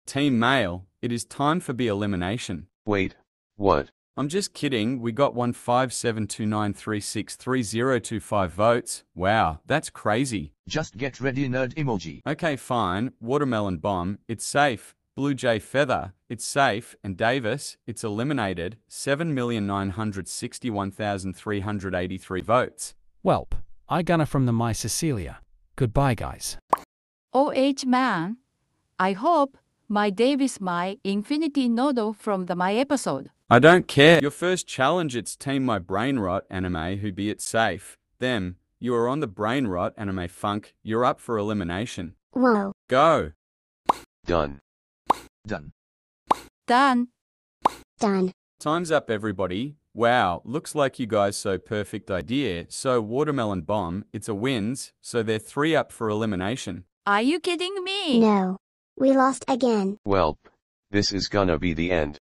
Team Male, it is time for the elimination. Wait, what? I'm just kidding, we got 15729363025 votes. Wow, that's crazy. Just get ready, nerd emoji. Okay, fine. Watermelon Bomb, it's safe. Blue Jay Feather, it's safe. And Davis, it's eliminated. 7,961,383 votes. Welp, I gunner from the My Cecilia. Goodbye, guys. OH man, I hope my Davis my Infinity Nodo from the my episode. I don't care. Your first challenge, it's Team My Brain Rot anime who be it safe. Them, you are on the Brain Rot anime funk. You're up for elimination. Whoa. Go. Done. Done. Done. Done. Time's up, everybody. Wow, looks like you guys so perfect idea. So Watermelon Bomb, it's a wins, so they're 3 up for elimination. Are you kidding me? No. We lost again. Welp, this is gonna be the end.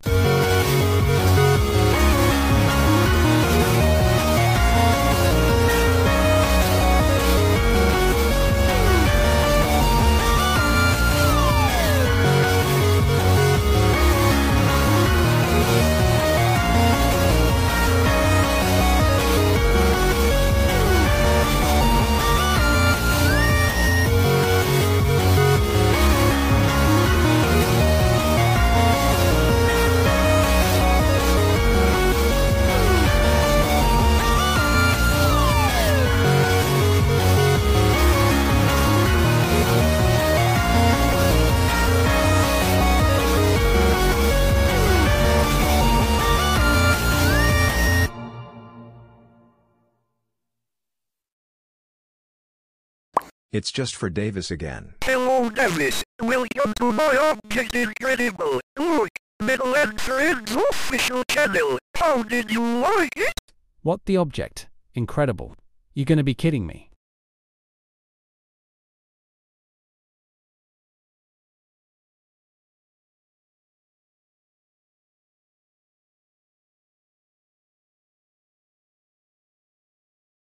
It's just for Davis again. Hello Davis, welcome to my Object Incredible. Look, Metal and Friends official channel. How did you like it? What the object? Incredible. You gonna be kidding me?